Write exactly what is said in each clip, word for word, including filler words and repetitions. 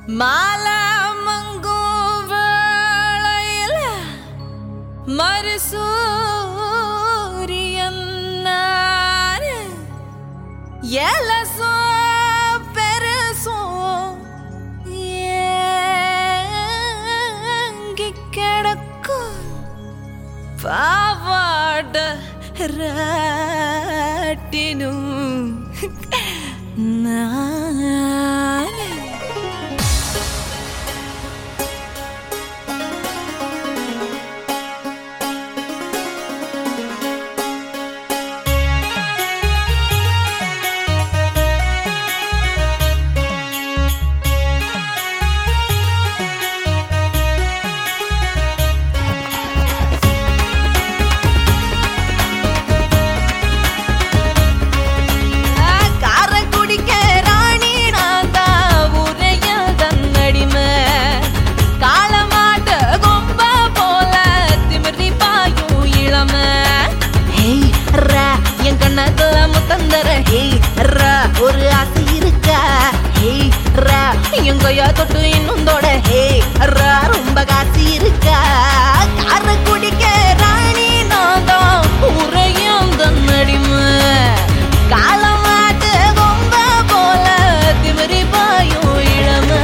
மாலா மங்குவேளையில மறுசூரியன் நானு எலசோ பெருசோ ஏங்கி கிடக்கும் பாவாட ராட்டினும் நானு ஒரு ஆசை இருக்கா எங்கயா தொட்டு இன்னும் தொட ஹே ரொம்ப காசு இருக்கா கார குடிக்க ராணி நான் தான் உரையும் தன்னடிமை காலமாட்டு கொம்ப போல திமிரி பாயும் இளமை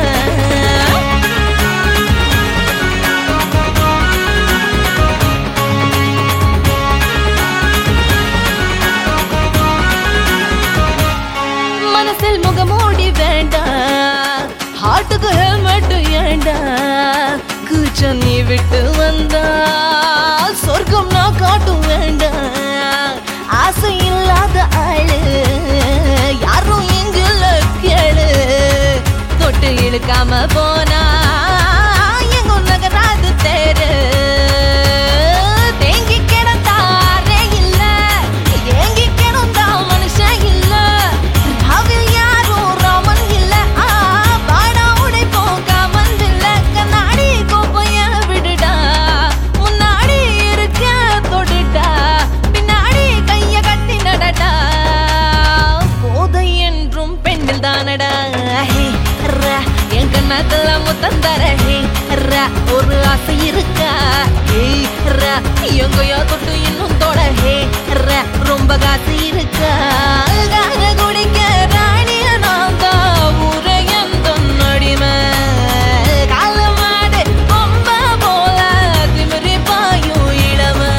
மனசில் முகமூடி வேண்டாம் ஹார்ட்டுக்கு ஹெல்மெட் ஏண்டா கூச்சம் நீ விட்டு வந்தா சொர்க்கம் நான் காட்டும் வேண்டாம் ஆசை இல்லாத ஆளு யாரும் எங்குல கேளு தொட்டு இழுக்காம போனா எங்கும் நகராது தேரு தேங்கி கிடந்தாரே இல்ல ஏங்கி கிடந்தா மனுஷன் இல்ல ராவில் யாரும் ராமன் இல்ல ஆ பாடா உடைப்போம் காமன் இல்ல கண்ணாடி கோப்பைய விடுடா முன்னாடி இருக்க தொடுடா பின்னாடி கைய கட்டி நடடா போதை என்றும் பெண்ணில் தானடா என் கண்ணத்துல முத்தந்தர ஒரு ஆசை இருக்கா எங்கயோ தொட்டு இன்னும் தொட ரொம்ப காசு இருக்கா குடிக்க ராணிய நான் தான் உரையன் தொன்னடிமை காலமாடு கொம்ப போல திமிரி பாயும் இளமை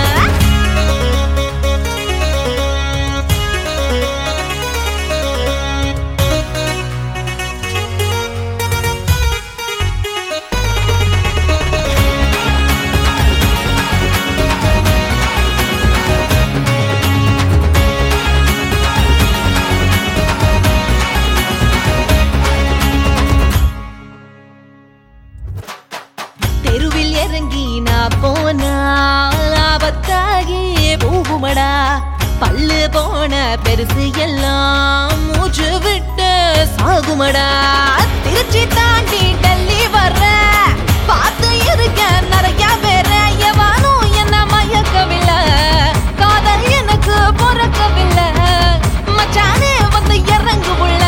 தெருவில் இறங்கி நான் போனா ஆபத்தாகி போகுமடா பல்லு போன பெருசு எல்லாம் மூச்சு விட்டு சாகுமடா திருச்சி தாண்டி டெல்லி வர்ற பார்த்து இருக்க நிறைய பேர எவனும் என்ன மயக்கவில்லை காதல் எனக்கு பொறக்கவில்லை மச்சானே வந்து இறங்கு புள்ள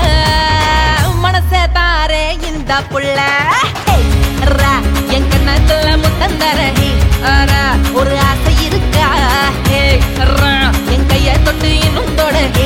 மனசே தாரே இந்த புள்ள என் கண்ணத்துல முத்தந்தர ஒரு ஆசை இருக்கா என் கைய தொட்டு இன்னும் தொட